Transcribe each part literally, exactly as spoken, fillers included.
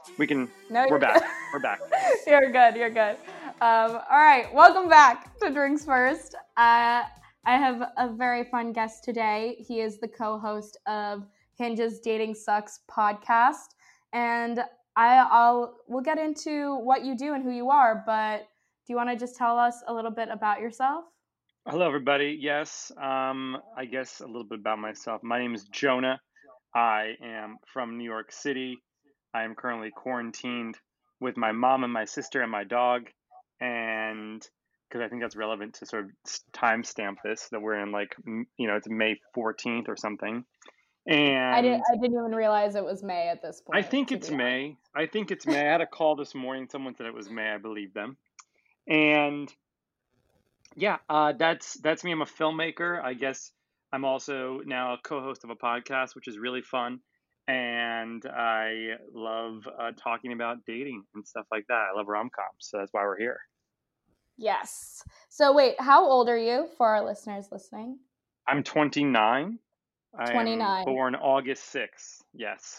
We can, No, we're you're back. good. We're back. You're good. You're good. Um, all right. Welcome back to Drinks First. Uh, I have a very fun guest today. He is the co-host of Hinge's Dating Sucks podcast. And I, I'll, we'll get into what you do and who you are, but do you want to just tell us a little bit about yourself? Hello, everybody. Yes, um, I guess a little bit about myself. My name is Jonah. I am from New York City. I am currently quarantined with my mom and my sister and my dog. And because I think that's relevant to sort of timestamp this, that we're in like, m- you know, it's May fourteenth or something. I, did, And I didn't even realize it was May at this I point, think to it's be honest. May. I think it's May. I had a call this morning. Someone said it was May. I believe them. And yeah, uh, that's that's me. I'm a filmmaker. I guess I'm also now a co-host of a podcast, which is really fun. And I love uh, talking about dating and stuff like that. I love rom-coms, so that's why we're here. Yes. So wait, how old are you for our listeners listening? I'm twenty-nine. I am twenty-nine. born August sixth. Yes.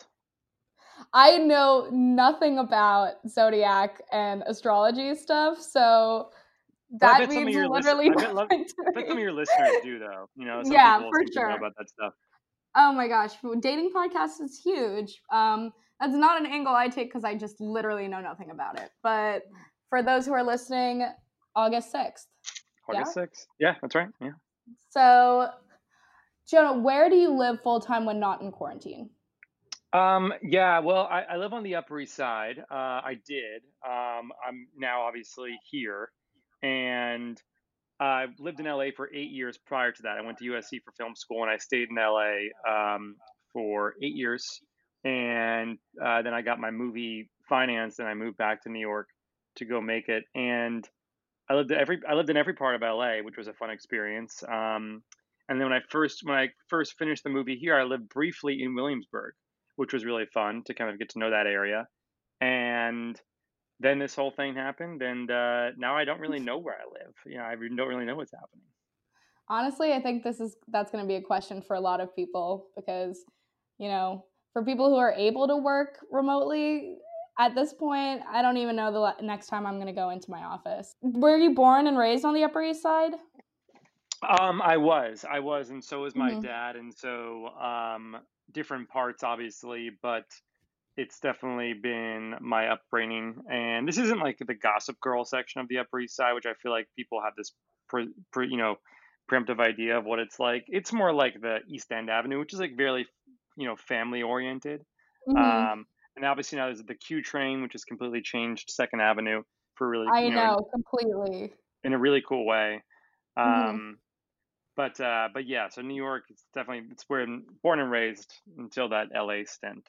I know nothing about zodiac and astrology stuff, so Well, I that bet some of means your listen. literally I bet love. nothing to I bet some of me. your listeners do, though. You know, some Yeah, people for seem to know sure. about that stuff. Oh my gosh, dating podcast is huge. Um, that's not an angle I take because I just literally know nothing about it. But for those who are listening, August sixth. August sixth. Yeah, that's right. Yeah. So, Jonah, where do you live full time when not in quarantine? Um, yeah, well, I, I live on the Upper East Side. Uh, I did. Um, I'm now obviously here, and I lived in L A for eight years prior to that. I went to U S C for film school, and I stayed in L A um, for eight years, and uh, then I got my movie financed, and I moved back to New York to go make it. And I lived every I lived in every part of L A, which was a fun experience. Um, and then when I first when I first finished the movie here, I lived briefly in Williamsburg, which was really fun to kind of get to know that area. And then this whole thing happened, and uh, now I don't really know where I live. You know, I re- don't really know what's happening. Honestly, I think this is that's going to be a question for a lot of people because, you know, for people who are able to work remotely at this point, I don't even know the le- next time I'm going to go into my office. Were you born and raised on the Upper East Side? Um, I was, I was, and so was my Mm-hmm. dad, and so um, different parts, obviously, but it's definitely been my upbringing. And this isn't like the Gossip Girl section of the Upper East Side, which I feel like people have this, pre, pre, you know, preemptive idea of what it's like. It's more like the East End Avenue, which is like very, you know, family oriented. Mm-hmm. Um, and obviously now there's the Q train, which has completely changed Second Avenue for really, I you know, in, know completely. in a really cool way. Mm-hmm. Um, but uh, but yeah, so New York, it's definitely it's where I'm born and raised until that L A stint.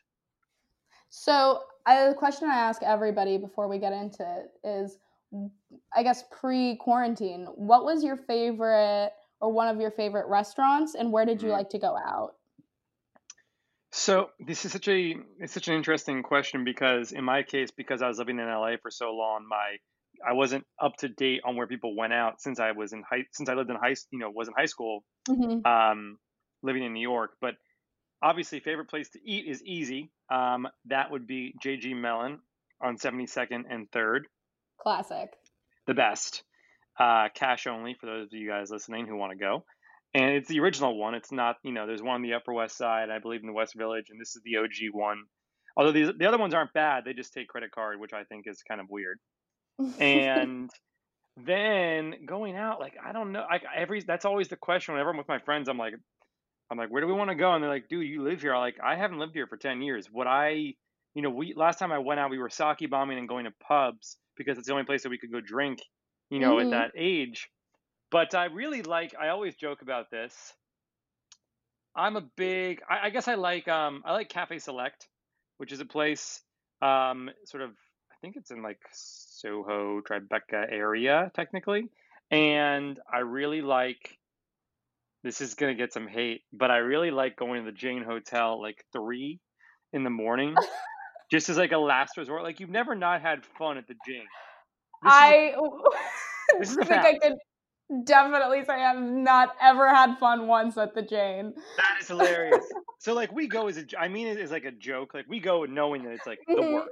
So, I, the question I ask everybody before we get into it is, I guess pre-quarantine, what was your favorite or one of your favorite restaurants, and where did you Mm. like to go out? So this is such a it's such an interesting question because in my case, because I was living in L A for so long, my I wasn't up to date on where people went out since I was in high since I lived in high you know was in high school, Mm-hmm. um, living in New York. But obviously, favorite place to eat is easy. Um, that would be J G Mellon on seventy-second and third, Classic. the best. Uh, cash only for those of you guys listening who want to go. And it's the original one. It's not, you know, there's one on the Upper West Side, I believe in the West Village, and this is the O G one. Although these, the other ones aren't bad, they just take credit card, which I think is kind of weird. And then going out, like I don't know, like every that's always the question. Whenever I'm with my friends, I'm like, I'm like, where do we want to go? And they're like, dude, you live here. I'm like, I haven't lived here for ten years. What I, you know, we last time I went out, we were sake bombing and going to pubs because it's the only place that we could go drink, you know, at Mm-hmm. that age. But I really like. I always joke about this. I'm a big. I, I guess I like. Um, I like Cafe Select, which is a place. Um, sort of. I think it's in like Soho, Tribeca area, technically. And I really like. This is gonna get some hate, but I really like going to the Jane Hotel like three in the morning, just as like a last resort. Like you've never not had fun at the Jane. This is a I this is a think I fact. could definitely say I've not ever had fun once at the Jane. That is hilarious. So like we go as a, I mean it as like a joke. Like we go knowing that it's like the Mhm. worst.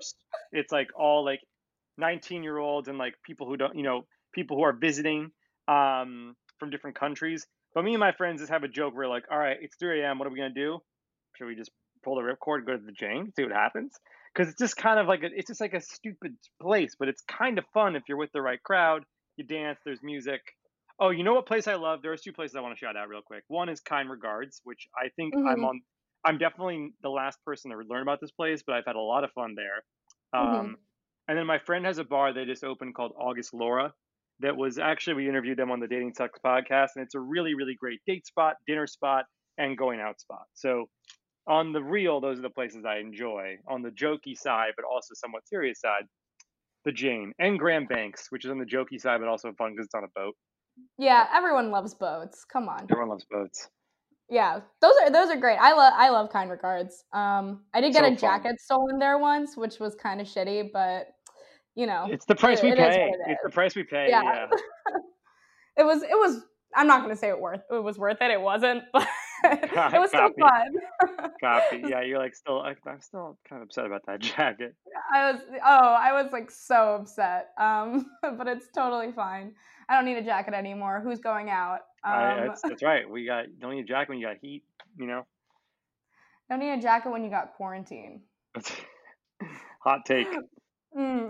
It's like all like nineteen year olds and like people who don't, you know, people who are visiting um, from different countries. But me and my friends just have a joke. We're like, all right, it's three a m. What are we gonna do? Should we just pull the ripcord, go to the Jane, see what happens? Because it's just kind of like a, it's just like a stupid place, but it's kind of fun if you're with the right crowd. You dance, there's music. Oh, you know what place I love? There's two places I want to shout out real quick. One is Kind Regards, which I think I'm Hmm. on. I'm definitely the last person to learn about this place, but I've had a lot of fun there. Hmm. Um, and then my friend has a bar they just opened called August Laura. That was actually we interviewed them on the Dating Sucks podcast, and it's a really really great date spot, dinner spot, and going out spot. So on the real, those are the places I enjoy. On the jokey side, but also somewhat serious side, the Jane and Grand Banks, which is on the jokey side, but also fun because it's on a boat. Yeah, everyone loves boats. Come on. Everyone loves boats. Yeah, those are those are great. I love I love Kind Regards. Um, I did get So a fun. jacket stolen there once, which was kind of shitty, but you know, It's the price we it, it is what pay. it It's the is. price we pay. Yeah, Yeah. it was it was. I'm not gonna say it worth it was worth it. It wasn't, but it was still Copy. fun. Copy. Yeah, you're like still. I, I'm still kind of upset about that jacket. I was oh I was like so upset. Um, but it's totally fine. I don't need a jacket anymore. Who's going out? I. Um, That's that's right. We got you don't need a jacket when you got heat. You know. don't need a jacket when you got quarantine. Hot take. Mm.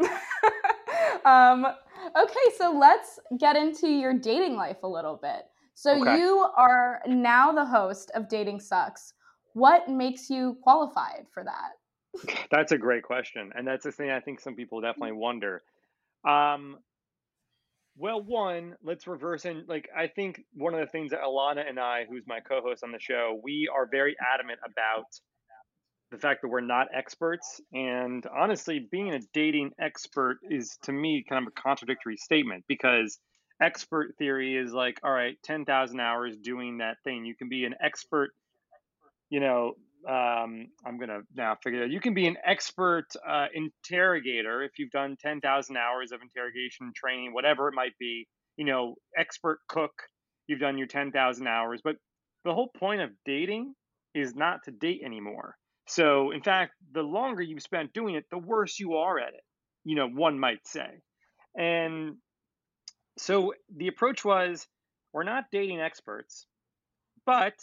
um, okay, so let's get into your dating life a little bit. So Okay. you are now the host of Dating Sucks. What makes you qualified for that? That's a great question, and that's the thing I think some people definitely wonder. Um, well, one, let's reverse and like I think one of the things that Alana and I, who's my co-host on the show, we are very adamant about the fact that we're not experts. And honestly, being a dating expert is to me kind of a contradictory statement because expert theory is like, all right, ten thousand hours doing that thing. You can be an expert, you know, um, I'm going to now figure it out. You can be an expert uh, interrogator if you've done ten thousand hours of interrogation training, whatever it might be, you know, expert cook, you've done your ten thousand hours. But the whole point of dating is not to date anymore. So, in fact, the longer you've spent doing it, the worse you are at it, you know, one might say. And so the approach was we're not dating experts, but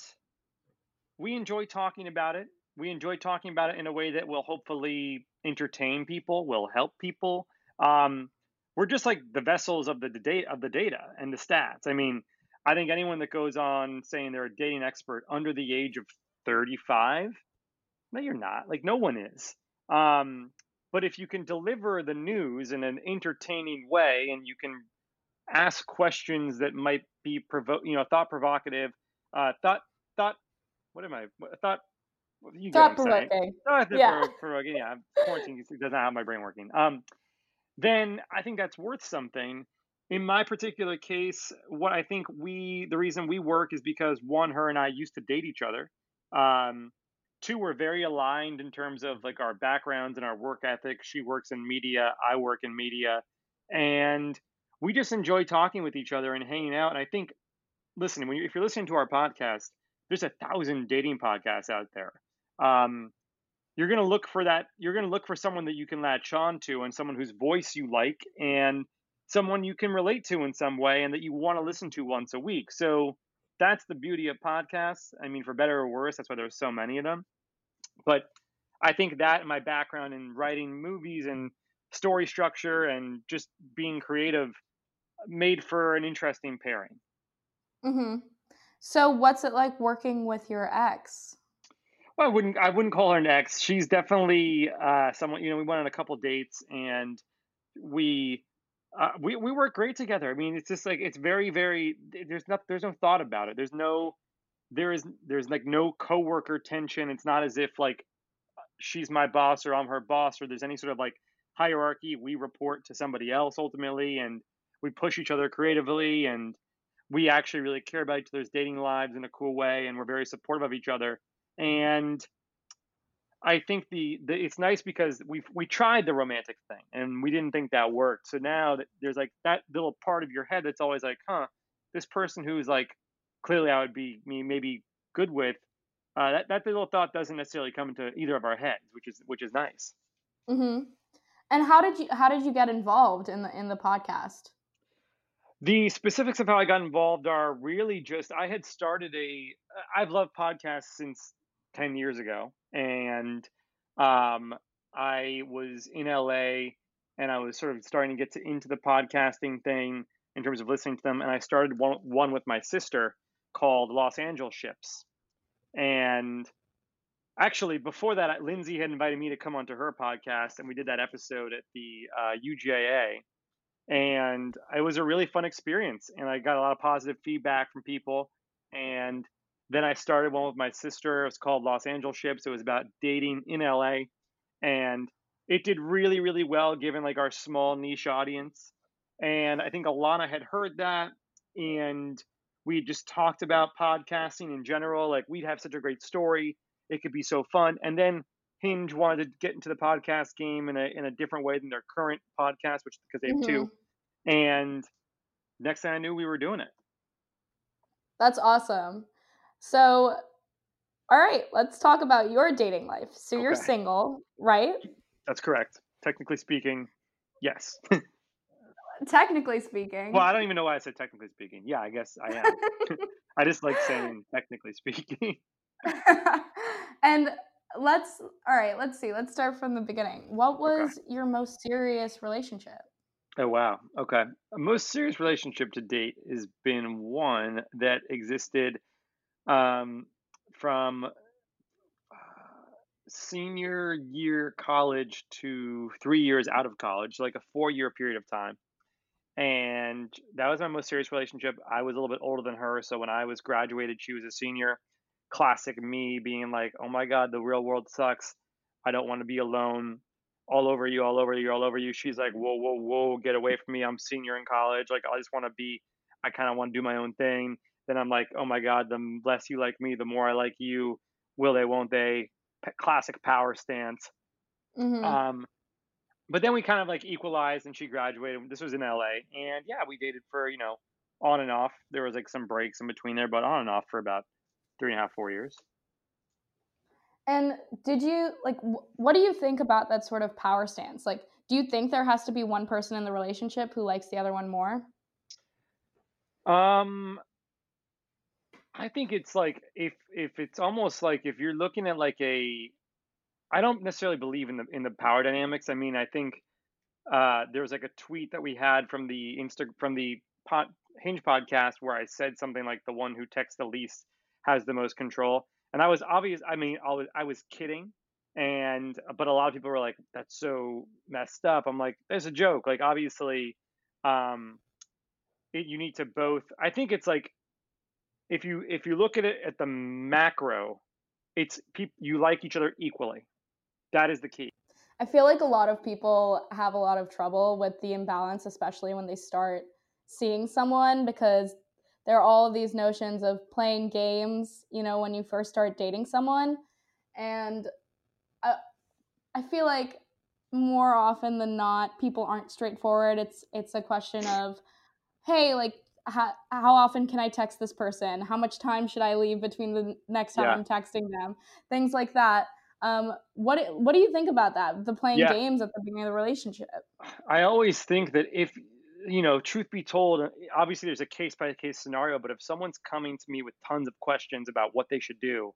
we enjoy talking about it. We enjoy talking about it in a way that will hopefully entertain people, will help people. Um, we're just like the vessels of the data of the data and the stats. I mean, I think anyone that goes on saying they're a dating expert under the age of thirty-five, no, you're not. Like no one is. Um, but if you can deliver the news in an entertaining way, and you can ask questions that might be provo- you know, thought provocative, uh, thought thought what am I? What- Thought well, you get what Thought I'm saying. provoking. Thought that Yeah. for for again, yeah, quarantine doesn't have my brain working. Um, then I think that's worth something. In my particular case, what I think we the reason we work is because one, her and I used to date each other. Um, two, we're very aligned in terms of like our backgrounds and our work ethic. She works in media, I work in media, and we just enjoy talking with each other and hanging out. And I think, listen, when you, if you're listening to our podcast, there's a thousand dating podcasts out there. Um, you're going to look for that. You're going to look for someone that you can latch on to and someone whose voice you like and someone you can relate to in some way and that you want to listen to once a week. So that's the beauty of podcasts. I mean, for better or worse, that's why there's so many of them. But I think that and my background in writing movies and story structure and just being creative made for an interesting pairing. Mm-hmm. So what's it like working with your ex? Well, I wouldn't I wouldn't call her an ex. She's definitely uh, someone. You know, we went on a couple dates and we uh, we we work great together. I mean, it's just like it's very very. There's not there's no thought about it. There's no there is there's like no coworker tension. It's not as if like she's my boss or I'm her boss or there's any sort of like hierarchy. We report to somebody else ultimately, and we push each other creatively, and we actually really care about each other's dating lives in a cool way, and we're very supportive of each other. And I think the, the it's nice because we we tried the romantic thing and we didn't think that worked. So now that there's like that little part of your head that's always like, huh, this person who's like clearly I would be me maybe good with. Uh, that that little thought doesn't necessarily come into either of our heads, which is which is nice. Mm-hmm. And how did you how did you get involved in the in the podcast? The specifics of how I got involved are really just I had started a I've loved podcasts since ten years ago, and um, I was in L A and I was sort of starting to get to, into the podcasting thing in terms of listening to them, and I started one, one with my sister called Los Angeles Ships. And actually, before that, Lindsay had invited me to come onto her podcast, and we did that episode at the uh, U G A A, and it was a really fun experience, and I got a lot of positive feedback from people. And then I started one with my sister. It was called Los Angeles Ships. It was about dating in L A, and it did really really well given like our small niche audience. And I think Alana had heard that, and we just talked about podcasting in general, like we'd have such a great story, it could be so fun. And then Hinge wanted to get into the podcast game in a in a different way than their current podcast, which because they have two. Mhm. And next thing I knew, we were doing it. That's awesome. So, all right, let's talk about your dating life. So you're Okay, single, right? that's correct. Technically speaking, yes. Technically Well, speaking. I don't even know why I said technically speaking. Yeah, I guess I am. I just like saying technically speaking. And let's all right, let's see. Let's start from the beginning. What Okay. was your most serious relationship? Oh wow. Okay. A most serious relationship to date has been one that existed um, from uh, senior year college to three years out of college, so like a four year period of time. And that was my most serious relationship. I was a little bit older than her, so when I was graduated, she was a senior. Classic me being like, "Oh my god, the real world sucks. I don't want to be alone. All over you, all over you, all over you." She's like, "Whoa, whoa, whoa, get away from me. I'm senior in college. Like, I just want to be. I kind of want to do my own thing." Then I'm like, "Oh my god, the less you like me, the more I like you. Will they? Won't they?" P- classic power stance. Mhm. Um, but then we kind of like equalized and she graduated. This was in L A. And yeah, we dated for, you know, on and off. There was like some breaks in between there, but on and off for about three and a half, four years. And did you like wh- what do you think about that sort of power stance? Like, do you think there has to be one person in the relationship who likes the other one more? Um, I think it's like if if it's almost like if you're looking at like a I don't necessarily believe in the in the power dynamics. I mean, I think uh there was like a tweet that we had from the Insta from the pod, Hinge podcast where I said something like the one who texts the least has the most control. And I was obvious. I mean, I was I was kidding, and but a lot of people were like, "That's so messed up." I'm like, "There's a joke." Like obviously, um, it, you need to both. I think it's like if you if you look at it at the macro, it's people you like each other equally. That is the key. I feel like a lot of people have a lot of trouble with the imbalance, especially when they start seeing someone, because there are all of these notions of playing games, you know, when you first start dating someone. And I, I feel like more often than not, people aren't straightforward. It's it's a question of, hey, like, how, how often can I text this person? How much time should I leave between the next time Yeah, I'm texting them? Things like that. Um, what what do you think about that? The playing yeah. games at the beginning of the relationship. I always think that if, you know, truth be told, uh, obviously there's a case by case scenario, but if someone's coming to me with tons of questions about what they should do,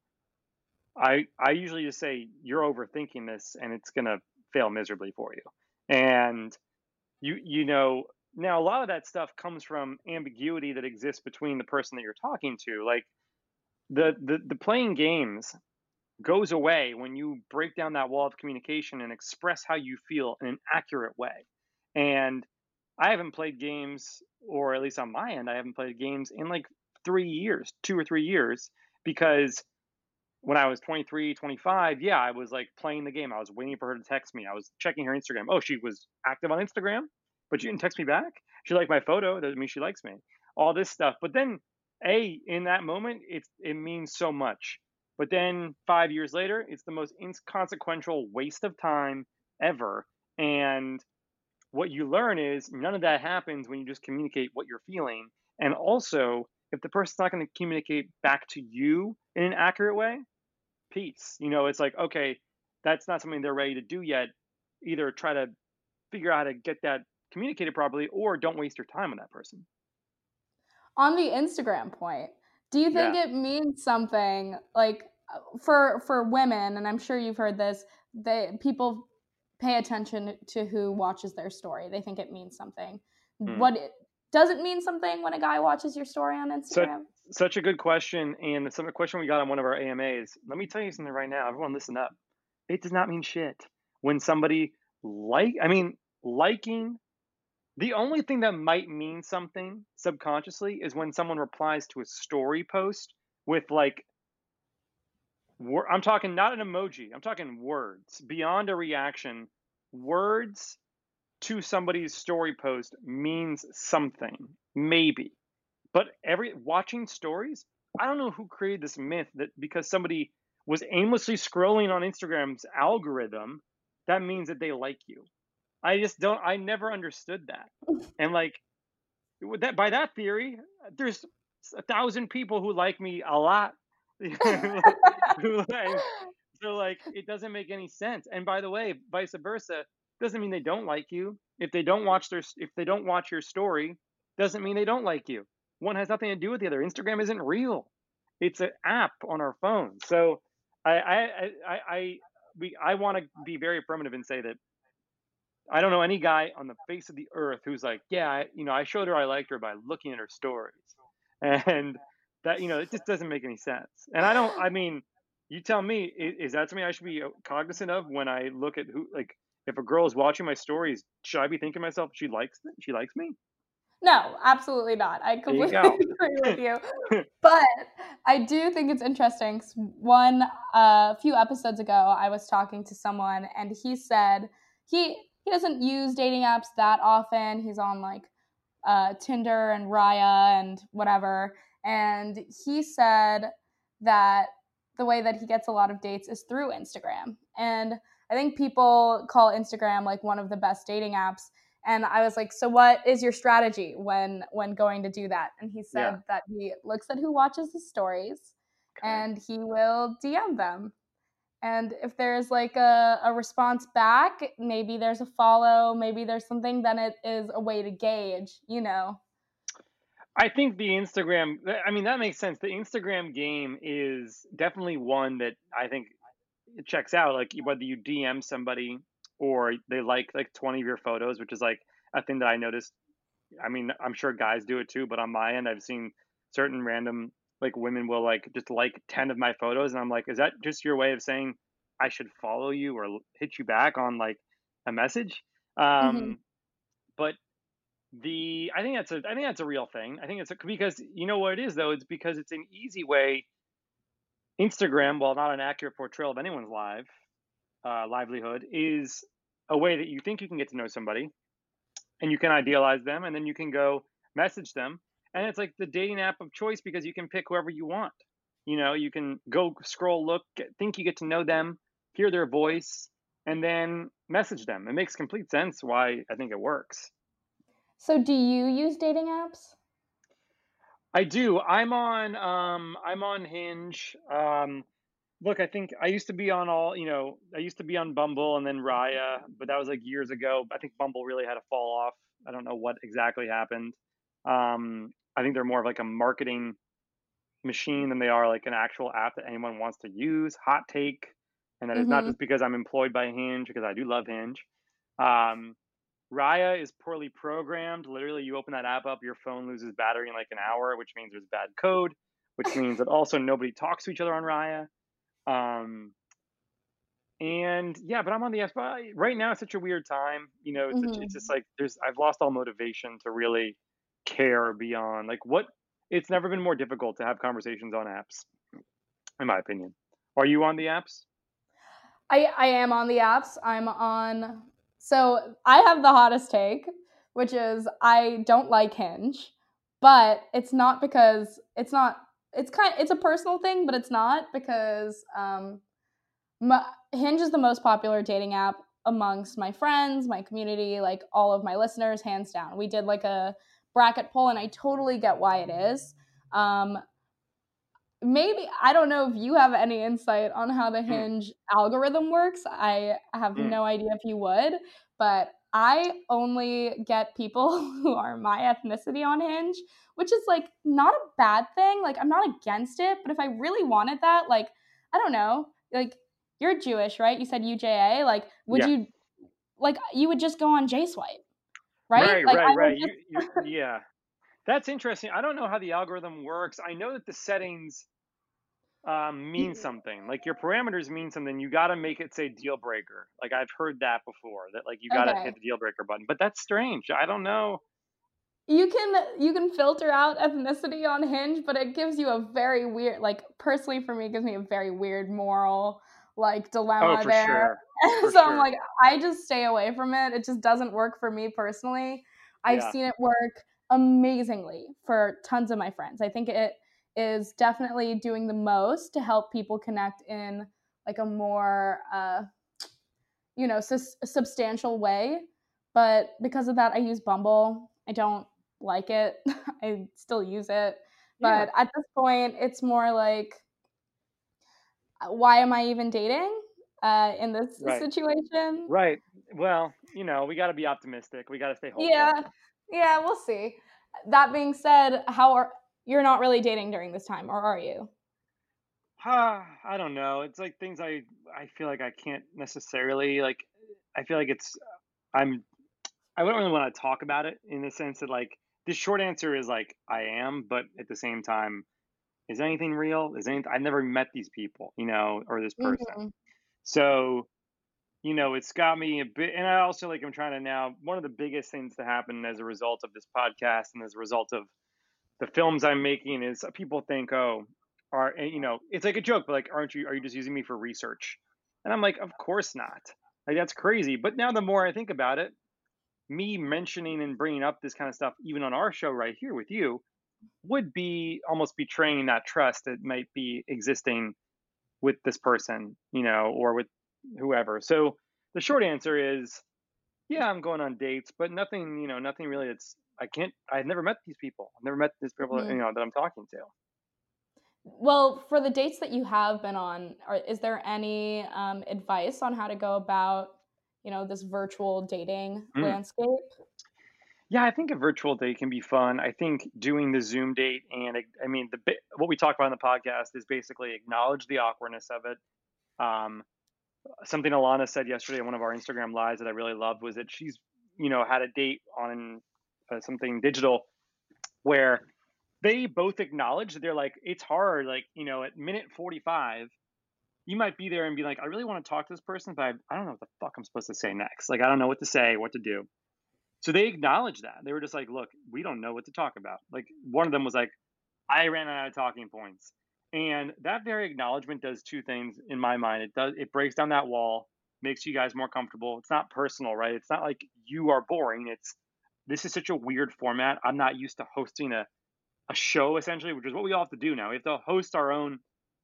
I I usually just say you're overthinking this and it's going to fail miserably for you. And you you know, now a lot of that stuff comes from ambiguity that exists between the person that you're talking to. Like the the the playing games goes away when you break down that wall of communication and express how you feel in an accurate way. And I haven't played games, or at least on my end, I haven't played games in like three years, two or three years, because when I was twenty-three, twenty-five, yeah, I was like playing the game. I was waiting for her to text me. I was checking her Instagram. Oh, she was active on Instagram, but she didn't text me back. She liked my photo. That doesn't mean she likes me. All this stuff. But then, A, in that moment, it's it means so much. But then five years later, it's the most inconsequential waste of time ever. And what you learn is none of that happens when you just communicate what you're feeling. And also, if the person's not going to communicate back to you in an accurate way, peace. You know, it's like, okay, that's not something they're ready to do yet. Either try to figure out how to get that communicated properly, or don't waste your time on that person. On the Instagram point, do you think Yeah. it means something like uh, for for women, and I'm sure you've heard this, they people pay attention to who watches their story. They think it means something. Mm. What it, does it mean something when a guy watches your story on Such Instagram? such a good question, and some question we got on one of our A M As. Let me tell you something right now. Everyone, listen up. It does not mean shit when somebody like. I mean, liking. The only thing that might mean something subconsciously is when someone replies to a story post with like, wor- I'm talking not an emoji. I'm talking words beyond a reaction. Words to somebody's story post means something, maybe. But every watching stories, I don't know who created this myth that because somebody was aimlessly scrolling on Instagram's algorithm, that means that they like you. I just don't. I never understood that. And like with that, by that theory, there's a thousand people who like me a lot. Who like, so like it doesn't make any sense. And by the way, vice versa doesn't mean they don't like you. If they don't watch their if they don't watch your story, doesn't mean they don't like you. One has nothing to do with the other. Instagram isn't real. It's an app on our phone. So I I I I, I we I want to be very affirmative and say that I don't know any guy on the face of the earth who's like, yeah, I, you know, I showed her I liked her by looking at her stories, and that you know, it just doesn't make any sense. And I don't. I mean, you tell me, is, is that something I should be uh, cognizant of when I look at who, like, if a girl is watching my stories, should I be thinking to myself, she likes it? She likes me? No, absolutely not. I There you completely go. agree with you. But I do think it's interesting. One, a uh, few episodes ago, I was talking to someone, and he said he he doesn't use dating apps that often. He's on like uh, Tinder and Raya and whatever. And he said that the way that he gets a lot of dates is through Instagram. And I think people call Instagram like one of the best dating apps. And I was like, so what is your strategy when when going to do that? And he Yeah. said that he looks at who watches his stories Okay. and he will D M them. And if there's like a, a response back, maybe there's a follow, maybe there's something, then it is a way to gauge, you know. I think the Instagram. I mean, that makes sense. The Instagram game is definitely one that I think it checks out. Like whether you D M somebody or they like like twenty of your photos, which is like a thing that I noticed. I mean, I'm sure guys do it too, but on my end, I've seen certain random like women will like just like ten of my photos, and I'm like, is that just your way of saying I should follow you or l- hit you back on like a message? Mm-hmm. Um, but the I think that's a I think that's a real thing. I think it's a, because you know what it is though. It's because it's an easy way. Instagram, while not an accurate portrayal of anyone's life, uh, livelihood, is a way that you think you can get to know somebody and you can idealize them and then you can go message them. And it's like the dating app of choice because you can pick whoever you want. You know, you can go scroll, look, get, think you get to know them, hear their voice, and then message them. It makes complete sense why I think it works. So do you use dating apps? I do. I'm on um I'm on Hinge. Um look, I think I used to be on all, you know, I used to be on Bumble and then Raya, but that was like years ago. I think Bumble really had to fall off. I don't know what exactly happened. Um, I think they're more of like a marketing machine than they are like an actual app that anyone wants to use. Hot take. And that is not Mm-hmm. just because I'm employed by Hinge, because I do love Hinge. Um, Raya is poorly programmed. Literally, you open that app up, your phone loses battery in like an hour, which means there's bad code, which means that also nobody talks to each other on Raya. Um, and yeah, but I'm on the apps. But right now, it's such a weird time. You know, it's it's just Mm-hmm. like there's I've lost all motivation to really care beyond like what. It's never been more difficult to have conversations on apps, in my opinion. Are you on the apps? I, I am on the apps. I'm on. So I have the hottest take, which is I don't like Hinge, but it's not because it's not. It's kind. It's a personal thing, but it's not because um, my, Hinge is the most popular dating app amongst my friends, my community, like all of my listeners, hands down. We did like a bracket poll, and I totally get why it is. Um, maybe I don't know if you have any insight on how the Mm, Hinge algorithm works. I have mm. no idea if you would, but I only get people who are my ethnicity on Hinge, which is like not a bad thing. Like I'm not against it, but if I really wanted that, like I don't know, like you're Jewish, right? You said U J A. Like would Yeah. you like you would just go on J Swipe, right? Right, Like right, I would right. You, just you, yeah. That's interesting. I don't know how the algorithm works. I know that the settings um, mean something. Like your parameters mean something. You got to make it say deal breaker. Like I've heard that before. That like you got to hit okay. the deal breaker button. But that's strange. I don't know. You can you can filter out ethnicity on Hinge, but it gives you a very weird, like personally for me, it gives me a very weird moral like Oh, dilemma for there. sure, for So I'm sure. like, I just stay away from it. It just doesn't work for me personally. I've Yeah. seen it work amazingly for tons of my friends. I think it is definitely doing the most to help people connect in like a more uh, you know, sus- substantial way. But because of that, I use Bumble. I don't like it. I still use it. Yeah. But at this point, it's more like, uh, why am I even dating uh, in this Right. situation? Right. Well, you know, we got to be optimistic. We got to stay hopeful. Yeah, yeah, we'll see. That being said, how are you're not really dating during this time, or are you? Ah, I don't know. It's like things I I feel like I can't necessarily like. I feel like it's I'm I wouldn't really want to talk about it in the sense that like the short answer is like I am, but at the same time, is anything real? Is anything? I've never met these people, you know, or this person. Hmm. So you know, it's got me a bit, and I also like I'm trying to now. One of the biggest things to happen as a result of this podcast and as a result of the films I'm making is people think, oh, are and, you know, it's like a joke, but like, aren't you? Are you just using me for research? And I'm like, of course not. Like that's crazy. But now the more I think about it, me mentioning and bringing up this kind of stuff, even on our show right here with you, would be almost betraying that trust that might be existing with this person, you know, or with whoever. So the short answer is, yeah, I'm going on dates, but nothing, you know, nothing really. It's I can't. I've never met these people. I've never met these people, you Hmm. know, that I'm talking to. Well, for the dates that you have been on, are, is there any um, advice on how to go about, you know, this virtual dating Mm. landscape? Yeah, I think a virtual date can be fun. I think doing the Zoom date and it- I mean the bi- what we talk about in the podcast is basically acknowledge the awkwardness of it. Um, Something Alana said yesterday on one of our Instagram lives that I really loved was that she's you know had a date on uh, something digital where they both acknowledge that they're like it's hard. Like you know at minute forty-five, you might be there and be like, I really want to talk to this person, but I, I don't know what the fuck I'm supposed to say next. Like I don't know what to say, what to do. So they acknowledged that. They were just like, look, we don't know what to talk about. Like one of them was like, I ran out of talking points. And that very acknowledgement does two things in my mind. It does it breaks down that wall, makes you guys more comfortable. It's not personal, right? It's not like you are boring. It's this is such a weird format. I'm not used to hosting a, a show essentially, which is what we all have to do now. We have to host our own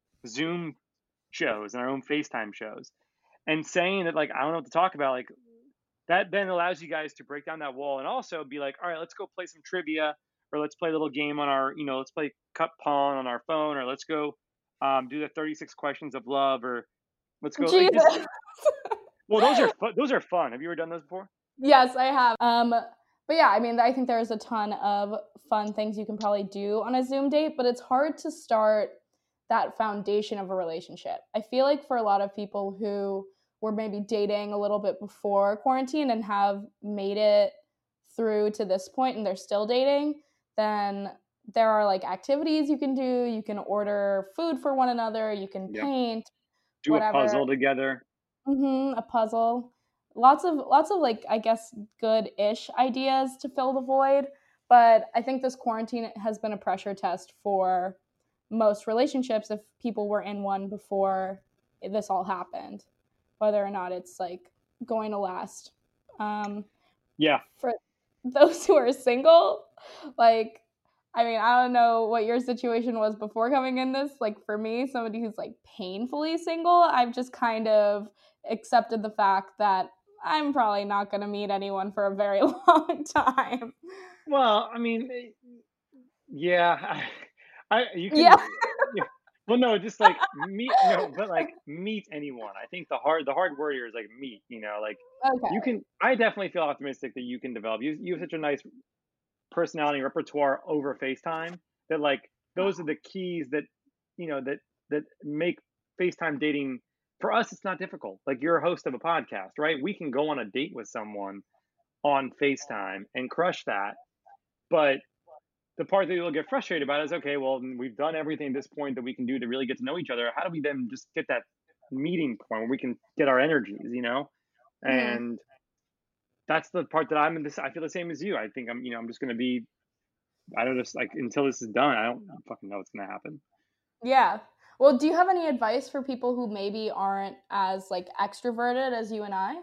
Zoom shows and our own FaceTime shows. And saying that like I don't know what to talk about, like that then allows you guys to break down that wall and also be like, all right, let's go play some trivia or let's play a little game on our, you know, let's play cup pawn on our phone or let's go um, do the thirty-six questions of love or let's go like just Jesus. well those are fun. Those are fun. Have you ever done those before? Yes, I have. Um, but yeah, I mean, I think there's a ton of fun things you can probably do on a Zoom date, but it's hard to start that foundation of a relationship. I feel like for a lot of people who were maybe dating a little bit before quarantine and have made it through to this point and they're still dating, then there are like activities you can do. You can order food for one another, you can Yeah. paint, Do a whatever. puzzle together. Mhm, a puzzle. Lots of lots of like I guess good-ish ideas to fill the void, but I think this quarantine has been a pressure test for most relationships if people were in one before this all happened, whether or not it's like going to last. Um, Yeah. for those who are single, like I mean, I don't know what your situation was before coming in this. Like for me, somebody who's like painfully single, I've just kind of accepted the fact that I'm probably not going to meet anyone for a very long time. Well, I mean, eh, yeah, I, I you Yeah. can. Yeah. Well, no, just like meet no, but like meet anyone. I think the hard the hard word here is like meet, you know, like you Okay. can I definitely feel optimistic that you can develop. You you have such a nice personality and repertoire over FaceTime that like those are the keys that you know that that make FaceTime dating for us it's not difficult. Like you're a host of a podcast, right? We can go on a date with someone on FaceTime and crush that. But the part that you'll get frustrated about is okay, well, we've done everything at this point that we can do to really get to know each other. How do we then just get that meeting point where we can get our energies, you know? Mhm. And that's the part that I'm in this. I feel the same as you. I think I'm, you know, I'm just going to be, I don't just like until this is done, I don't fucking know what's going to happen. Yeah. Well, do you have any advice for people who maybe aren't as like extroverted as you and I?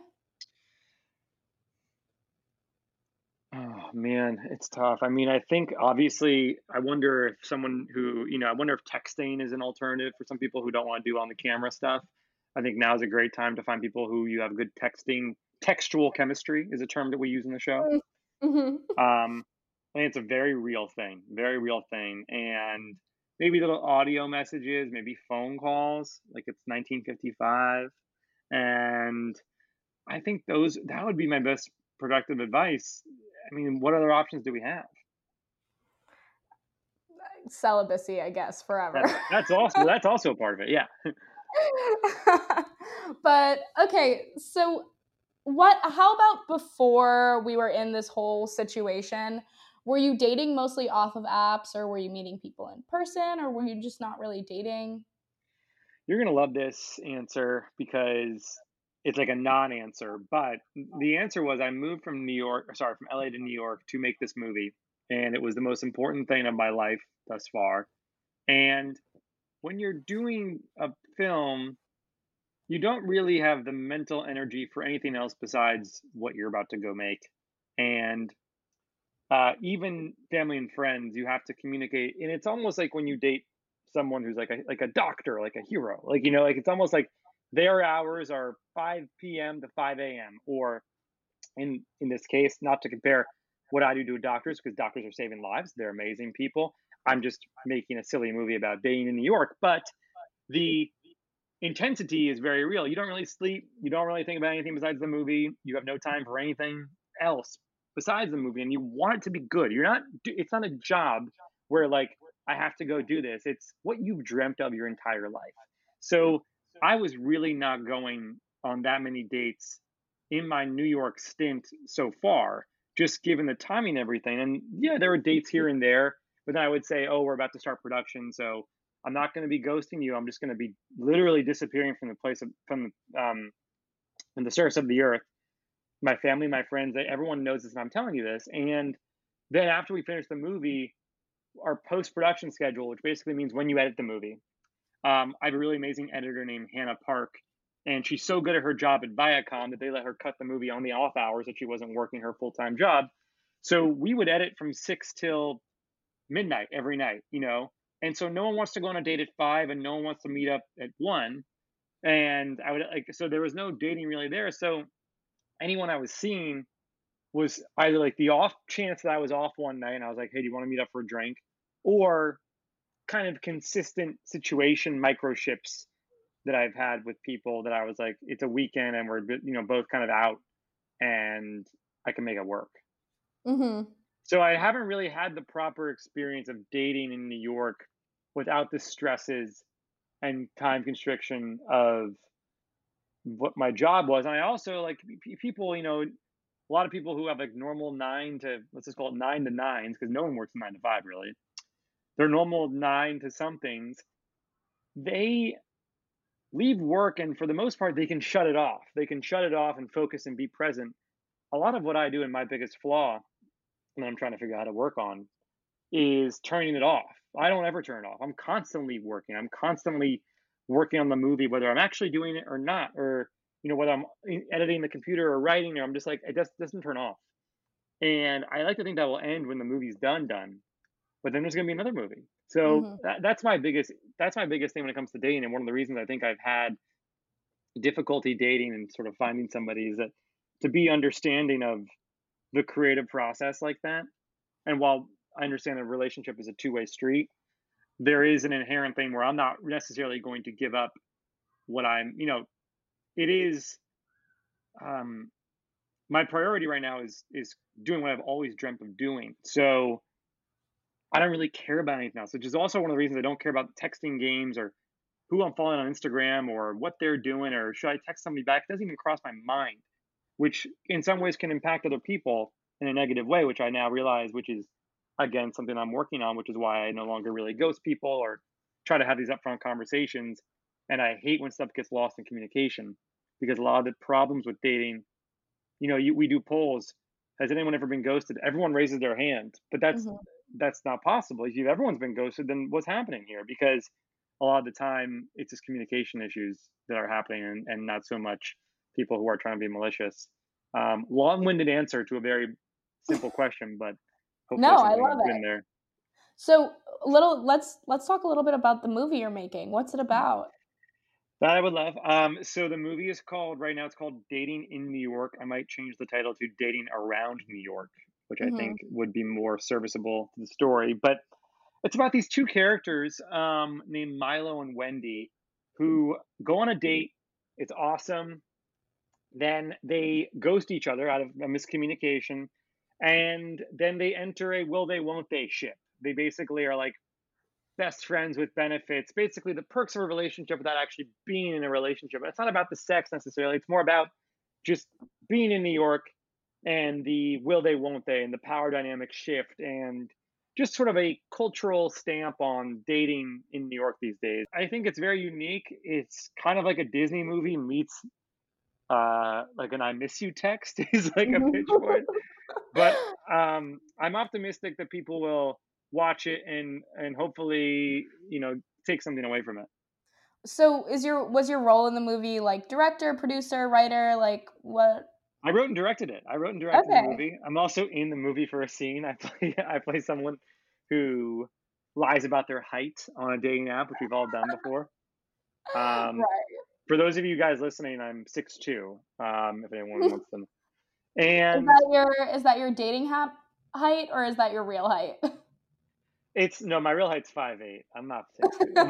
Oh man, it's tough. I mean, I think obviously, I wonder if someone who, you know, I wonder if texting is an alternative for some people who don't want to do on the camera stuff. I think now is a great time to find people who you have good texting. Textual chemistry is a term that we use in the show. Mm. Mhm. Um, and it's a very real thing, very real thing. And maybe little audio messages, maybe phone calls, like it's nineteen fifty-five. And I think those that would be my best productive advice. I mean, what other options do we have? Celibacy, I guess, forever. That's that's also that's also a part of it. Yeah. But okay, so what how about before we were in this whole situation? Were you dating mostly off of apps or were you meeting people in person or were you just not really dating? You're gonna love this answer because it's like a non-answer, but the answer was I moved from New York, or sorry, from L A to New York to make this movie, and it was the most important thing of my life thus far. And when you're doing a film, you don't really have the mental energy for anything else besides what you're about to go make. And uh, even family and friends, you have to communicate, and it's almost like when you date someone who's like a like a doctor, like a hero, like you know, like it's almost like their hours are five p m to five a m. Or in in this case, not to compare what I do to doctors because doctors are saving lives, they're amazing people. I'm just making a silly movie about dating in New York, but the intensity is very real. You don't really sleep. You don't really think about anything besides the movie. You have no time for anything else besides the movie, and you want it to be good. You're not. It's not a job where like I have to go do this. It's what you've dreamt of your entire life. So I was really not going on that many dates in my New York stint so far, just given the timing and everything. And yeah, there were dates here and there, but then I would say, oh, we're about to start production, so I'm not going to be ghosting you. I'm just going to be literally disappearing from the place of from um from the surface of the earth. My family, my friends, everyone knows this, and I'm telling you this. And then after we finish the movie, our post production schedule, which basically means when you edit the movie, um, I have a really amazing editor named Hannah Park, and she's so good at her job at Viacom that they let her cut the movie on the off hours that she wasn't working her full time job. So we would edit from six till midnight every night, you know. And so no one wants to go on a date at five, and no one wants to meet up at one. And I would like so there was no dating really there. So anyone I was seeing was either like the off chance that I was off one night and I was like, hey, do you want to meet up for a drink? Or kind of consistent situation microships that I've had with people that I was like, it's a weekend and we're you know both kind of out and I can make it work. Mhm. So I haven't really had the proper experience of dating in New York without the stresses and time constriction of what my job was. And I also like p- people, you know, a lot of people who have like normal nine to let's just call it nine to nines because no one works nine to five really. They're normal nine to somethings. They leave work and for the most part they can shut it off. They can shut it off and focus and be present. A lot of what I do and my biggest flaw and I'm trying to figure out how to work on is turning it off. I don't ever turn it off. I'm constantly working. I'm constantly working on the movie, whether I'm actually doing it or not, or you know, whether I'm in- editing the computer or writing, or I'm just like it just doesn't turn off. And I like to think that will end when the movie's done, done. But then there's gonna be another movie. So Mhm. that, that's my biggest that's my biggest thing when it comes to dating. And one of the reasons I think I've had difficulty dating and sort of finding somebody is that to be understanding of the creative process like that. And while I understand a relationship is a two way street, there is an inherent thing where I'm not necessarily going to give up what I'm, you know, it is um my priority right now is is doing what I've always dreamt of doing. So I don't really care about anything else, which is also one of the reasons I don't care about texting games or who I'm following on Instagram or what they're doing or should I text somebody back. It doesn't even cross my mind, which in some ways can impact other people in a negative way, which I now realize, which is again something I'm working on, which is why I no longer really ghost people or try to have these upfront conversations. And I hate when stuff gets lost in communication because a lot of the problems with dating, you know, you, we do polls. Has anyone ever been ghosted? Everyone raises their hand, but that's Hmm. that's not possible. If everyone's been ghosted, then what's happening here? Because a lot of the time, it's just communication issues that are happening, and, and not so much people who are trying to be malicious. Um, long-winded answer to a very simple question, but hopefully No, I something love that's it. in there. So, little let's let's talk a little bit about the movie you're making. What's it about? That I would love. Um, so the movie is called right now. It's called Dating in New York. I might change the title to Dating Around New York, which I think Hmm. would be more serviceable to the story. But it's about these two characters um, named Milo and Wendy who go on a date. It's awesome. Then they ghost each other out of a miscommunication, and then they enter a will they won't they ship. They basically are like best friends with benefits, basically the perks of a relationship without actually being in a relationship. And it's not about the sex necessarily, it's more about just being in New York and the will they, won't they, and the power dynamic shift, and just sort of a cultural stamp on dating in New York these days. I think it's very unique. It's kind of like a Disney movie meets uh like an I miss you text is like a pitch for it. But um I'm optimistic that people will watch it and and hopefully, you know, take something away from it. So, is your was your role in the movie like director, producer, writer? Like what? I wrote and directed it. I wrote and directed the Okay. movie. I'm also in the movie for a scene. I play I play someone who lies about their height on a dating app, which we've all done before. Um, Right. for those of you guys listening, I'm six two. Um, if anyone Is wants them, and that your is that your dating hap height or is that your real height? it's no, my real height's five eight. I'm not six two.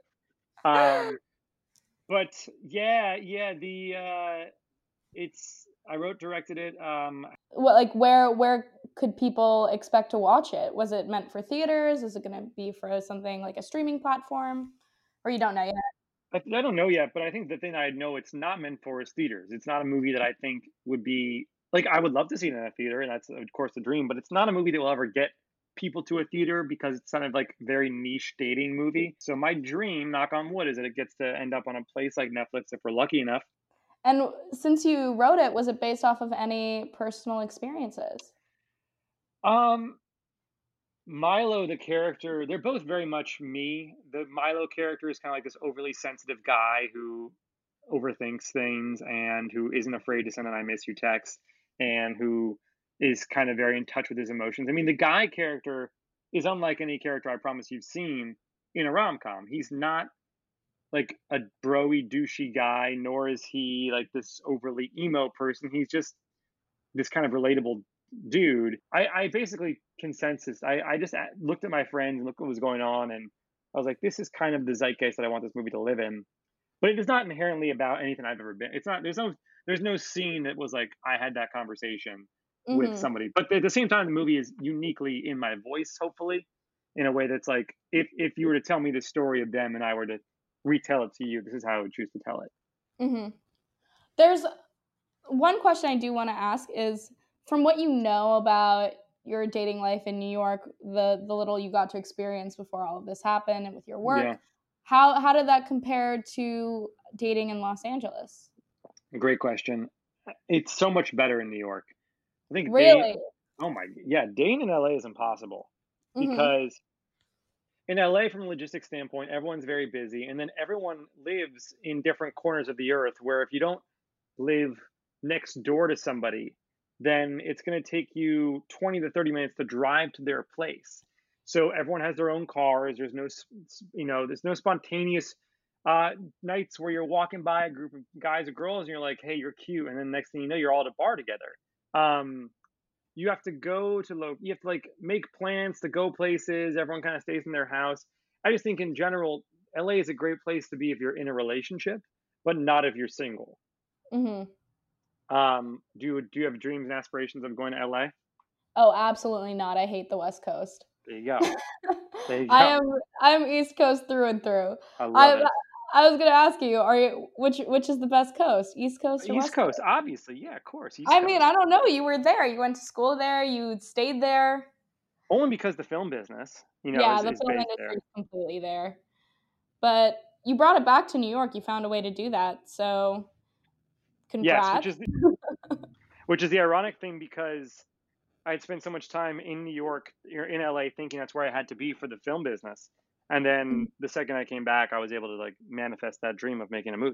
um, but yeah, yeah, the uh, it's I wrote, directed it. Um, What like where where could people expect to watch it? Was it meant for theaters? Is it going to be for something like a streaming platform? Or you don't know yet? I, I don't know yet, but I think the thing I know it's not meant for is theaters. It's not a movie that I think would be like I would love to see it in a theater, and that's of course the dream. But it's not a movie that will ever get people to a theater because it's kind of like very niche dating movie. So my dream, knock on wood, is that it gets to end up on a place like Netflix if we're lucky enough. And since you wrote it, was it based off of any personal experiences? Um, Milo, the character, they're both very much me. The Milo character is kind of like this overly sensitive guy who overthinks things and who isn't afraid to send an I miss you text and who is kind of very in touch with his emotions. I mean, the guy character is unlike any character I promise you've seen in a rom com. He's not like a broy, douchey guy, nor is he like this overly emo person. He's just this kind of relatable dude. I, I basically consensus. I, I just looked at my friends and looked what was going on, and I was like, this is kind of the zeitgeist that I want this movie to live in. But it is not inherently about anything I've ever been. It's not. There's no. There's no scene that was like I had that conversation with Mhm. somebody. But at the same time, the movie is uniquely in my voice, hopefully, in a way that's like if if you were to tell me the story of them and I were to retell it to you, this is how I would choose to tell it. Mhm. There's one question I do wanna ask is, from what you know about your dating life in New York, the the little you got to experience before all of this happened and with your Yeah, work, how how did that compare to dating in Los Angeles? great question. It's so much better in New York. I think they. Really? Oh my, yeah, dating in L A is impossible Mhm. because in L A, from a logistics standpoint, everyone's very busy, and then everyone lives in different corners of the earth. Where if you don't live next door to somebody, then it's going to take you twenty to thirty minutes to drive to their place. So everyone has their own cars. There's no, you know, there's no spontaneous uh, nights where you're walking by a group of guys or girls and you're like, hey, you're cute. And then next thing you know, you're all at a bar together. Um, you have to go to low, you have to like make plans to go places. Everyone kind of stays in their house. I just think in general, L A is a great place to be if you're in a relationship, but not if you're single. Hmm. Um, do you do you have dreams and aspirations of going to L A? Oh, absolutely not. I hate the West Coast. There you go. There you I go. am I am East Coast through and through. I love I it. I was gonna ask you, are you which which is the best coast, East Coast or East West Coast, Coast? obviously. Yeah, of course, East I mean, Coast. I don't know. You were there. You went to school there. You stayed there. Only because the film business, you know, Yeah, is the is film based industry there. is completely there. But you brought it back to New York. You found a way to do that. So, Yes, which congrats. is the, which is the ironic thing because I had spent so much time in New York, or in L A, thinking that's where I had to be for the film business. And then the second I came back, I was able to like manifest that dream of making a movie.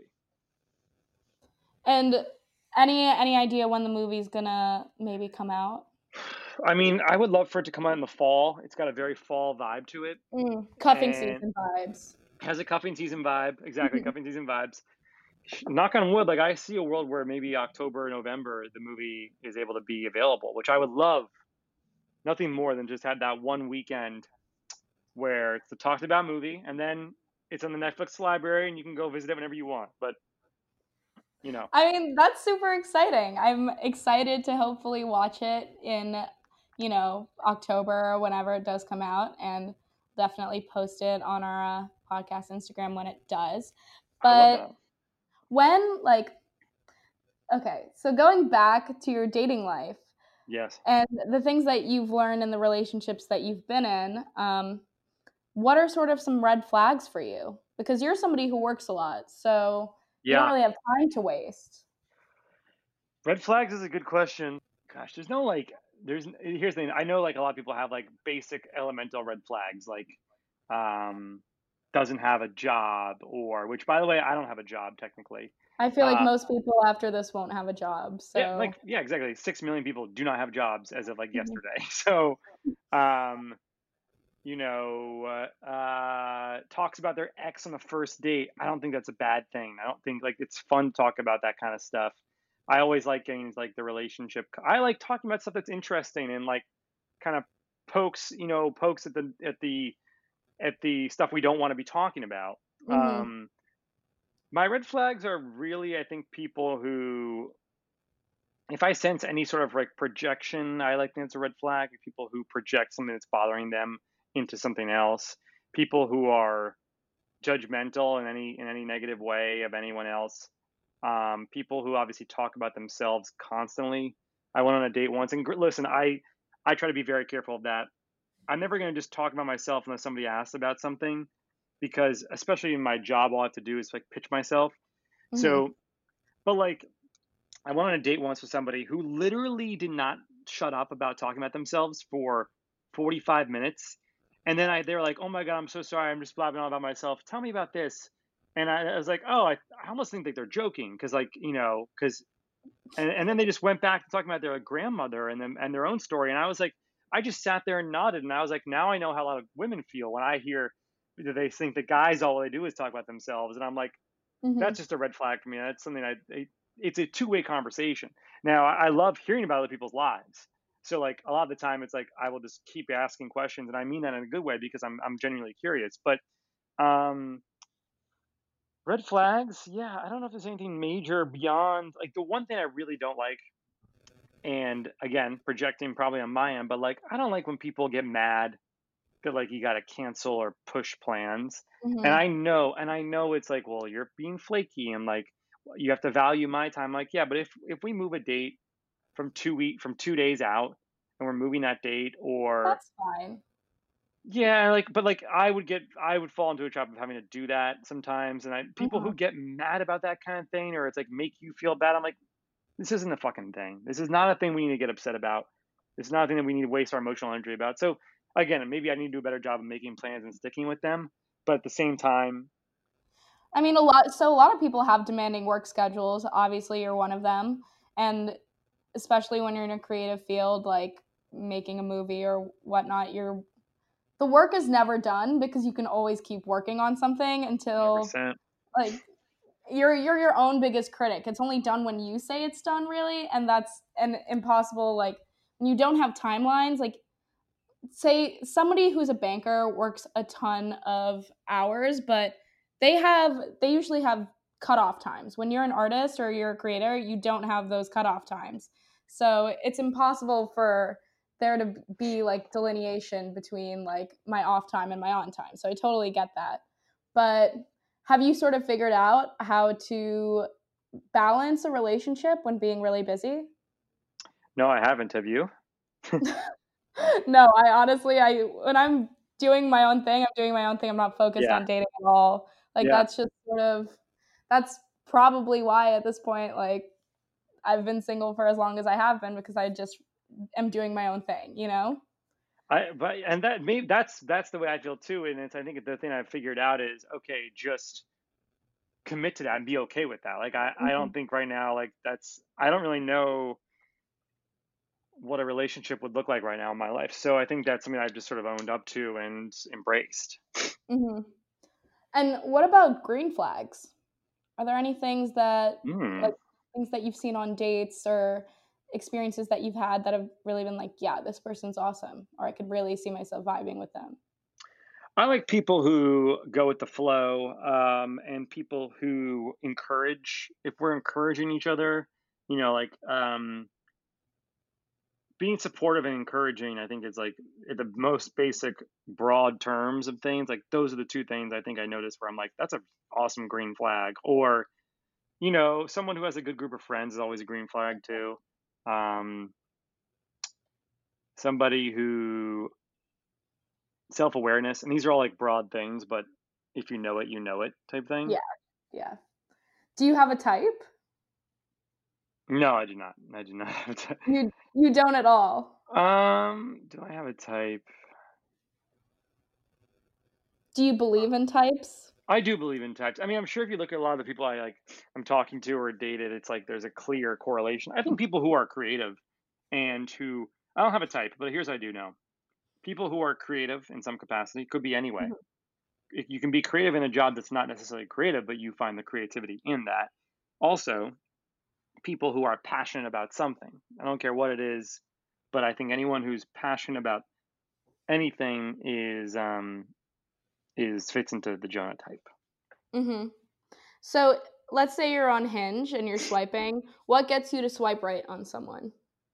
And any any idea when the movie's gonna maybe come out? I mean, I would love for it to come out in the fall. It's got a very fall vibe to it, Mm, cuffing and season vibes. has a cuffing season vibe. Exactly, cuffing season vibes. Knock on wood, like I see a world where maybe October, November, the movie is able to be available, which I would love. Nothing more than just had that one weekend where it's the talked about movie, and then it's on the Netflix library, and you can go visit it whenever you want. But you know, I mean, that's super exciting. I'm excited to hopefully watch it in, you know, October or whenever it does come out, and definitely post it on our uh, podcast Instagram when it does. I love But that. when, like, okay, so going back to your dating life Yes. and the things that you've learned in the relationships that you've been in, um, what are sort of some red flags for you? Because you're somebody who works a lot, so you don't Yeah. really have time to waste. Red flags is a good question. Gosh, there's no like, there's here's the thing. I know like a lot of people have like basic elemental red flags, like um, doesn't have a job, or which by the way, I don't have a job technically. I feel like Uh, most people after this won't have a job, yeah, so like yeah, exactly. Six million people do not have jobs as of like mhm, yesterday. So, um, you know, uh, uh, talks about their ex on the first date. I don't think that's a bad thing. I don't think like it's fun to talk about that kind of stuff. I always like getting like the relationship. I like talking about stuff that's interesting and like kind of pokes, you know, pokes at the at the at the stuff we don't want to be talking about. mhm, Um, my red flags are really, I think, people who, if I sense any sort of like projection, I like think it's a red flag. People who project something that's bothering them into something else. People who are judgmental in any in any negative way of anyone else. Um, people who obviously talk about themselves constantly. I went on a date once, and gr- listen, I I try to be very careful of that. I'm never going to just talk about myself unless somebody asks about something, because especially in my job, all I have to do is like pitch myself. mhm, So, but like I went on a date once with somebody who literally did not shut up about talking about themselves for forty-five minutes. And then I, they were like, "Oh my God, I'm so sorry. I'm just blabbing on about myself. Tell me about this." And I, I was like, "Oh, I, I almost think that they're joking because, like, you know, because." And, and then they just went back to talking about their like, grandmother and them and their own story. And I was like, I just sat there and nodded. And I was like, now I know how a lot of women feel when I hear that they think that guys all they do is talk about themselves. And I'm like, that's mhm. just a red flag for me. That's something I it, it's a two-way conversation. Now, I love hearing about other people's lives. So like a lot of the time it's like I will just keep asking questions and I mean that in a good way because I'm I'm genuinely curious. But um red flags, yeah, I don't know if there's anything major beyond like the one thing I really don't like, and again, projecting probably on my end, but like I don't like when people get mad that like you got to cancel or push plans. And Mhm. I know, and I know it's like, well, you're being flaky and like you have to value my time. Like, yeah, but if if we move a date from two week from two days out and we're moving that date, or That's fine. yeah, like, but like I would get, I would fall into a trap of having to do that sometimes. And I people Mhm. who get mad about that kind of thing, or it's like make you feel bad. I'm like, this isn't a fucking thing. This is not a thing we need to get upset about. It's not a thing that we need to waste our emotional energy about. So again, maybe I need to do a better job of making plans and sticking with them. But at the same time, I mean, a lot so a lot of people have demanding work schedules. Obviously, you're one of them, and especially when you're in a creative field like making a movie or whatnot, you're the work is never done because you can always keep working on something until one hundred percent. like you're you're your own biggest critic. It's only done when you say it's done, really, and that's an impossible. Like when you don't have timelines, like say somebody who's a banker works a ton of hours, but they have they usually have cutoff times. When you're an artist or you're a creator, you don't have those cutoff times. So it's impossible for there to be like delineation between like my off time and my on time. So I totally get that. But have you sort of figured out how to balance a relationship when being really busy? No, I haven't. Have you? No, I honestly, I when I'm doing my own thing, I'm doing my own thing. I'm not focused Yeah. on dating at all. Like Yeah. that's just sort of that's probably why at this point, like I've been single for as long as I have been because I just am doing my own thing, you know? I but and that maybe that's that's the way I feel too. And it's I think the thing I've figured out is okay, just commit to that and be okay with that. Like I, I Mhm. don't think right now like that's I don't really know what a relationship would look like right now in my life. So I think that's something I've just sort of owned up to and embraced. Mhm. And what about green flags? Are there any things that Mm. like things that you've seen on dates or experiences that you've had that have really been like, yeah, this person's awesome, or I could really see myself vibing with them? I like people who go with the flow, um, and people who encourage. If we're encouraging each other, you know, like um, being supportive and encouraging, I think is like at the most basic, broad terms of things. Like those are the two things I think I noticed where I'm like, that's a awesome green flag. Or you know, someone who has a good group of friends is always a green flag too. Um, somebody who self awareness, and these are all like broad things, but if you know it, you know it type thing. Yeah, yeah. Do you have a type? No, I do not. I do not have a type. You you don't at all. Um, do I have a type? Do you believe in types? I do believe in types. I mean, I'm sure if you look at a lot of the people I like, I'm talking to or dated, it's like there's a clear correlation. I think people who are creative and who I don't have a type, but here's what I do know: people who are creative in some capacity could be anyway. Mhm, If you can be creative in a job that's not necessarily creative, but you find the creativity in that. Also, people who are passionate about something. I don't care what it is, but I think anyone who's passionate about anything is um is fits into the Jonah type. mhm. So, let's say you're on Hinge and you're swiping. What gets you to swipe right on someone?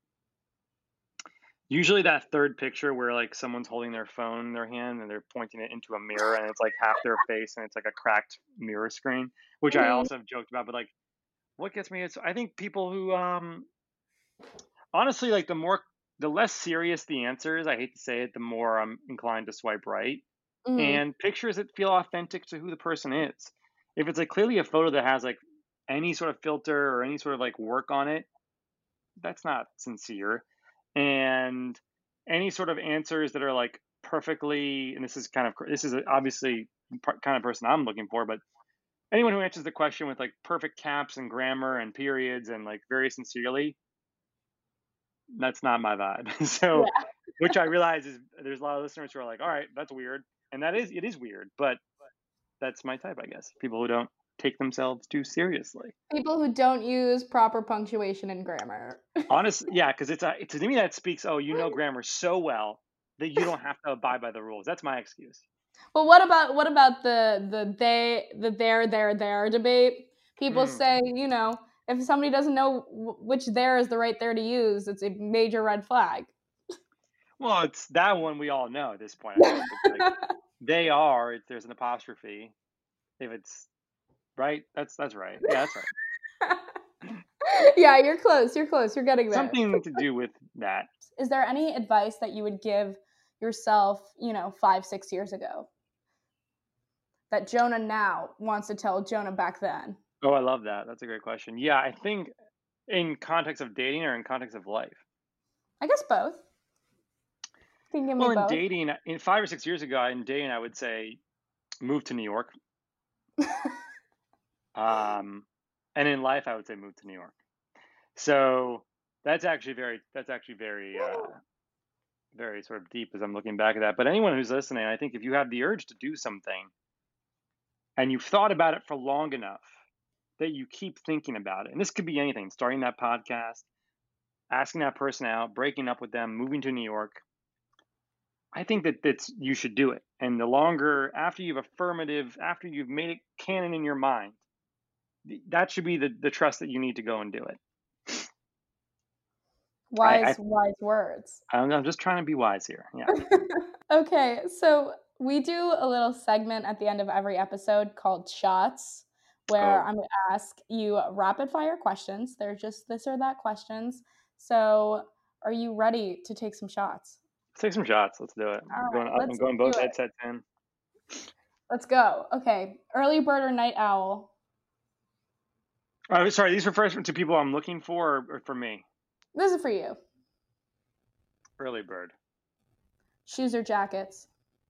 Usually that third picture where like someone's holding their phone in their hand and they're pointing it into a mirror and it's like half their face and it's like a cracked mirror screen, which I Mhm, also have joked about, but like what gets me is I think people who um honestly like the more the less serious the answer is, I hate to say it, the more I'm inclined to swipe right. mhm, And pictures that feel authentic to who the person is. If it's like clearly a photo that has like any sort of filter or any sort of like work on it, that's not sincere. And any sort of answers that are like perfectly, and this is kind of this is obviously part, kind of person I'm looking for, but anyone who answers the question with like perfect caps and grammar and periods and like very sincerely, that's not my vibe. So, yeah. which I realize is there's a lot of listeners who are like, all right, that's weird, and that is it is weird, but that's my type, I guess. People who don't take themselves too seriously. People who don't use proper punctuation and grammar. Honestly, yeah, because it's a, to me that speaks. Oh, you know grammar so well that you don't have to abide by the rules. That's my excuse. Well, what about what about the the they the there there there debate? People Mm. say, you know, if somebody doesn't know wh- which there is the right there to use, it's a major red flag. Well, it's that one we all know at this point. I think it's like they are. If there's an apostrophe, if it's right, that's that's right. Yeah, that's right. Yeah, you're close. You're close. You're getting there. Something to do with that. Is there any advice that you would give yourself, you know, five, six years ago that Jonah now wants to tell Jonah back then? Oh, I love that. That's a great question. Yeah, I think in context of dating or in context of life. I guess both. You can give me Well, in both. dating, in five or six years ago, in dating, I would say move to New York. Um, and in life, I would say move to New York. So that's actually very, that's actually very, uh, very sort of deep as I'm looking back at that. But anyone who's listening, I think if you have the urge to do something and you've thought about it for long enough that you keep thinking about it, and this could be anything, starting that podcast, asking that person out, breaking up with them, moving to New York, I think that that's you should do it. And the longer after you've affirmative, after you've made it canon in your mind, th- that should be the the trust that you need to go and do it. I, I Wise, wise words. I'm I'm just trying to be wise here. Yeah. Okay, so we do a little segment at the end of every episode called Shots, where Oh, I'm going to ask you rapid fire questions. They're just this or that questions. So, are you ready to take some shots? let's take some shots. Let's do it. All I'm going right, up. I'm let's going do both it. headsets in. Let's go. Okay, early bird or night owl? Oh, sorry. These refer to people I'm looking for, or, or for me. This is for you. Early bird. Shoes or jackets?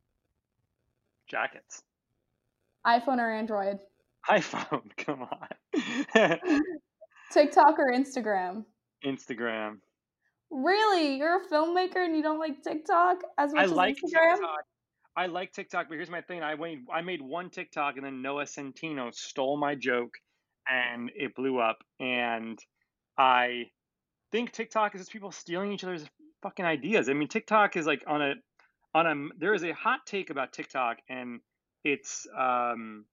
Jackets. iPhone or Android? iPhone. Come on. TikTok or Instagram? Instagram. Really? You're a filmmaker and you don't like TikTok as I much as like Instagram? TikTok. I like TikTok, but here's my thing. I made I made one TikTok and then Noah Centino stole my joke and it blew up. And I think TikTok is just people stealing each other's fucking ideas. I mean, TikTok is like on a on a there is a hot take about TikTok and it's um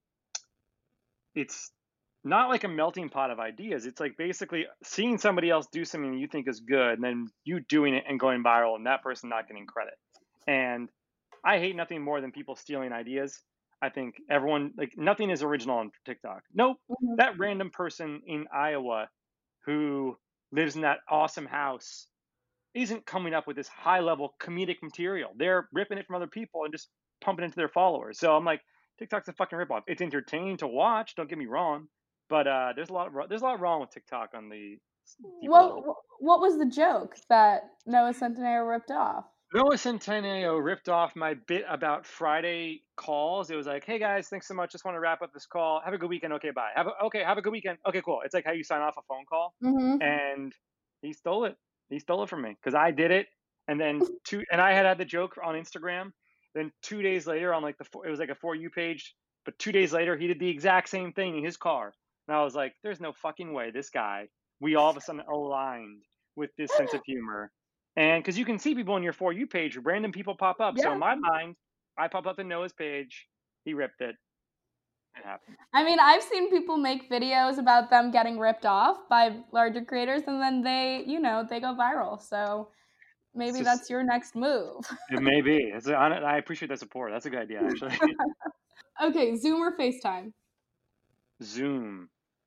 it's not like a melting pot of ideas. It's like basically seeing somebody else do something you think is good and then you doing it and going viral and that person not getting credit. And I hate nothing more than people stealing ideas. I think everyone like nothing is original on TikTok. Nope. Mhm. That random person in Iowa who lives in that awesome house isn't coming up with this high level comedic material. They're ripping it from other people and just pumping it into their followers. So I'm like, TikTok's a fucking ripoff. It's entertaining to watch. Don't get me wrong, but uh, there's a lot. Of, there's a lot wrong with TikTok on the deeper What level. what was the joke that Noah Centineo ripped off? Noah Centineo ripped off my bit about Friday calls. It was like, "Hey guys, thanks so much. Just want to wrap up this call. Have a good weekend. Okay, bye. Have a, okay, have a good weekend. Okay, cool." It's like how you sign off a phone call, Mm-hmm. and he stole it. He stole it from me because I did it, and then two, and I had had the joke on Instagram. Then two days later, on like the it was like a for you page, but two days later, he did the exact same thing in his car, and I was like, "There's no fucking way this guy." We all of a sudden aligned with this sense of humor. And because you can see people on your For You page, random people pop up. So Yeah. in my mind, I pop up in Noah's page. He ripped it. It happened. I mean, I've seen people make videos about them getting ripped off by larger creators and then they, you know, they go viral. So It's maybe just, that's your next move. it may be. It's a, I appreciate that support. That's a good idea, actually. Okay, Zoom or FaceTime? Zoom.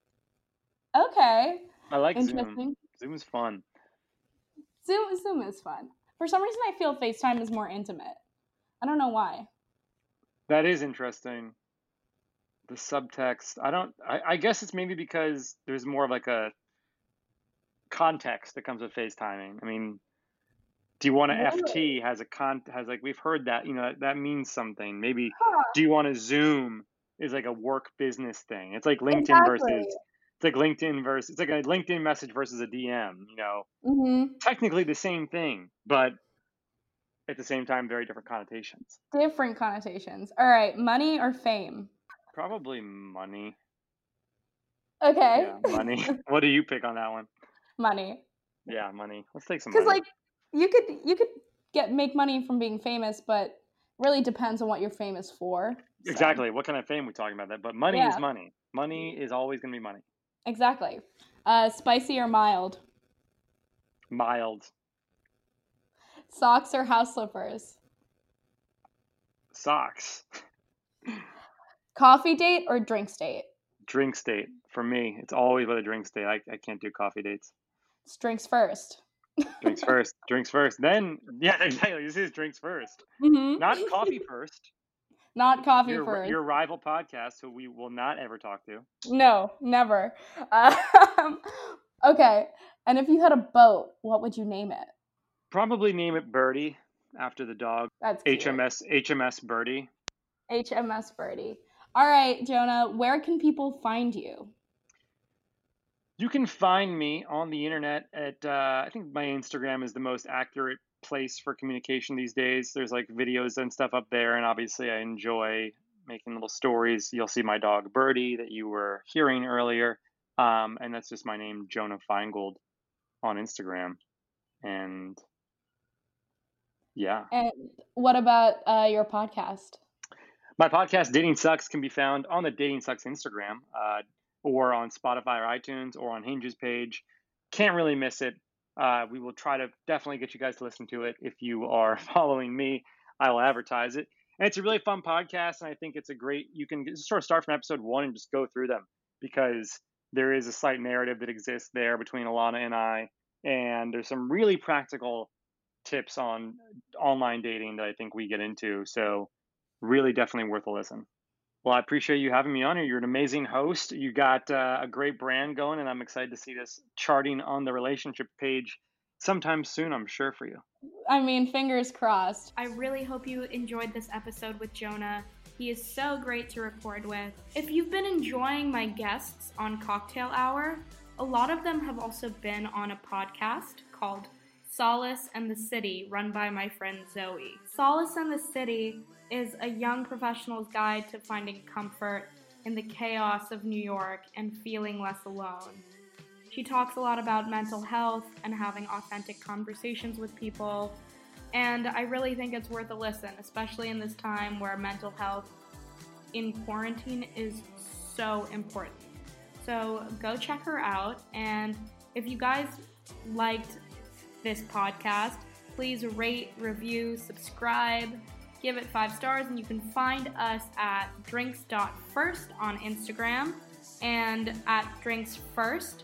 Okay. I like Zoom. Interesting. Zoom is fun. Zoom Zoom is fun. For some reason I feel FaceTime is more intimate. I don't know why. That is interesting. The subtext. I don't, I, I guess it's maybe because there's more of like a context that comes with FaceTiming. I mean, do you want to F T has a con has like we've heard that, you know, that means something. Maybe Huh, do you want to Zoom is like a work business thing. It's like LinkedIn versus exactly. it's like LinkedIn versus it's like a LinkedIn message versus a D M, you know. Mm-hmm. Technically the same thing, but at the same time very different connotations. Different connotations. All right, money or fame? Probably money. Okay. Yeah, money. What do you pick on that one? Money. Yeah, money. Let's take some Because money. like you could you could get make money from being famous, but really depends on what you're famous for. So, Exactly. What kind of fame we talking about that? But money is yeah, money. Money is always going to be money. exactly. Uh, spicy or mild? Mild. Socks or house slippers? Socks. Coffee date or drinks date? Drink state. For me, it's always with a drink state. I, I can't do coffee dates. It's drinks first. Drinks first. Drinks first. Then, yeah, exactly. This is drinks first. Mm-hmm. Not coffee first. Not coffee Your first. your rival podcast, who we will not ever talk to. No, never. Um, okay, and if you had a boat, what would you name it? Probably name it Birdie after the dog. That's cute. H M S H M S Birdie. H M S Birdie. All right, Jonah, where can people find you? You can find me on the internet at uh, I think my Instagram is the most accurate place for communication these days. There's like videos and stuff up there, and obviously I enjoy making little stories. You'll see my dog Birdie that you were hearing earlier, um, and that's just my name, Jonah Feingold, on Instagram. And Yeah. And what about uh, your podcast? My podcast, Dating Sucks, can be found on the Dating Sucks Instagram, uh, or on Spotify or iTunes or on Hinge's page. Can't really miss it. Uh, we will try to definitely get you guys to listen to it. If you are following me, I will advertise it. And it's a really fun podcast, and I think it's a great, you can just sort of start from episode one and just go through them, because there is a slight narrative that exists there between Alana and I, and there's some really practical tips on online dating that I think we get into. So really definitely worth a listen. Well, I appreciate you having me on here. You're an amazing host. You got uh, a great brand going, and I'm excited to see this charting on the relationship page sometime soon, I'm sure, for you. I mean, fingers crossed. I really hope you enjoyed this episode with Jonah. He is so great to record with. If you've been enjoying my guests on Cocktail Hour, a lot of them have also been on a podcast called Solace and the City, run by my friend Zoe. Solace and the City is a young professional's guide to finding comfort in the chaos of New York and feeling less alone. She talks a lot about mental health and having authentic conversations with people, and I really think it's worth a listen, especially in this time where mental health in quarantine is so important. So go check her out, and if you guys liked this podcast, please rate, review, subscribe, give it five stars, and you can find us at drinks dot first on Instagram and at drinksfirst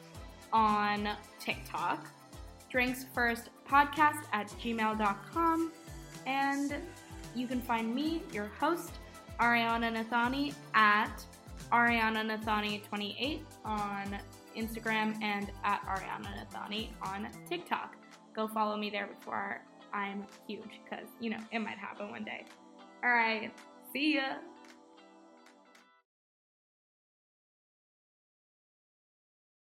on TikTok, drinksfirst podcast at gmail dot com, and you can find me, your host, Ariana Nathani, at Ariana Nathani twenty-eight on Instagram and at Ariana Nathani on TikTok. Go follow me there before I'm huge, because, you know, it might happen one day. All right, see ya.